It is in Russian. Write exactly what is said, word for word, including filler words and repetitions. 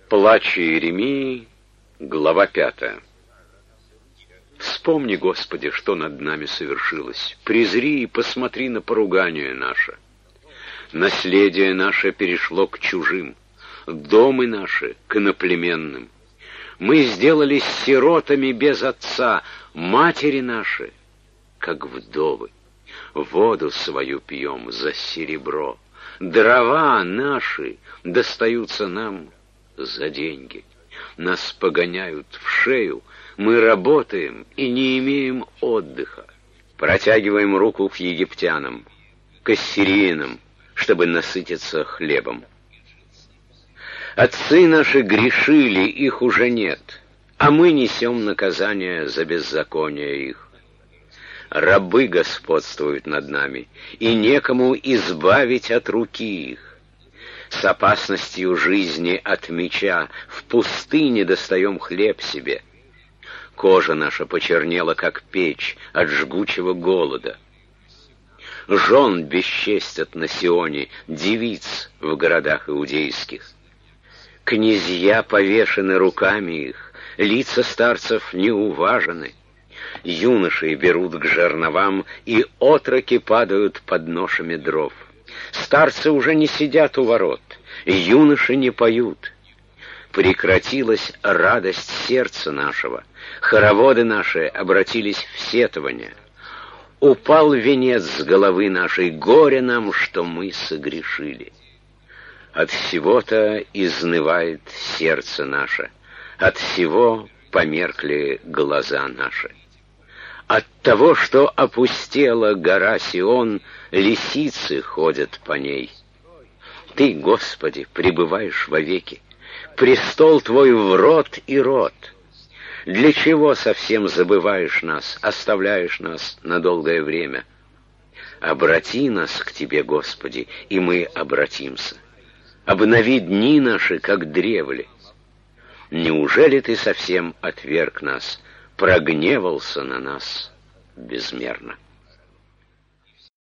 Плач Иеремии, глава пятая. Вспомни, Господи, что над нами совершилось. Презри и посмотри на поругание наше. Наследие наше перешло к чужим, домы наши к иноплеменным. Мы сделались сиротами без отца, матери наши, как вдовы. Воду свою пьем за серебро, дрова наши достаются нам за деньги. Нас погоняют в шею, мы работаем и не имеем отдыха. Протягиваем руку к египтянам, к ассириянам, чтобы насытиться хлебом. Отцы наши грешили, их уже нет, а мы несем наказание за беззаконие их. Рабы господствуют над нами, и некому избавить от руки их. С опасностью жизни от меча в пустыне достаем хлеб себе. Кожа наша почернела, как печь, от жгучего голода. Жен бесчестят на Сионе, девиц в городах иудейских. Князья повешены руками их, лица старцев не уважены. Юноши берут к жерновам, и отроки падают под ношами дров. Старцы уже не сидят у ворот, юноши не поют. Прекратилась радость сердца нашего, хороводы наши обратились в сетование. Упал венец с головы нашей, горе нам, что мы согрешили. От всего-то изнывает сердце наше, от всего померкли глаза наши. От того, что опустела гора Сион, лисицы ходят по ней. Ты, Господи, пребываешь вовеки, престол Твой в род и род. Для чего совсем забываешь нас, оставляешь нас на долгое время? Обрати нас к Тебе, Господи, и мы обратимся. Обнови дни наши, как древле. Неужели Ты совсем отверг нас, прогневался на нас безмерно?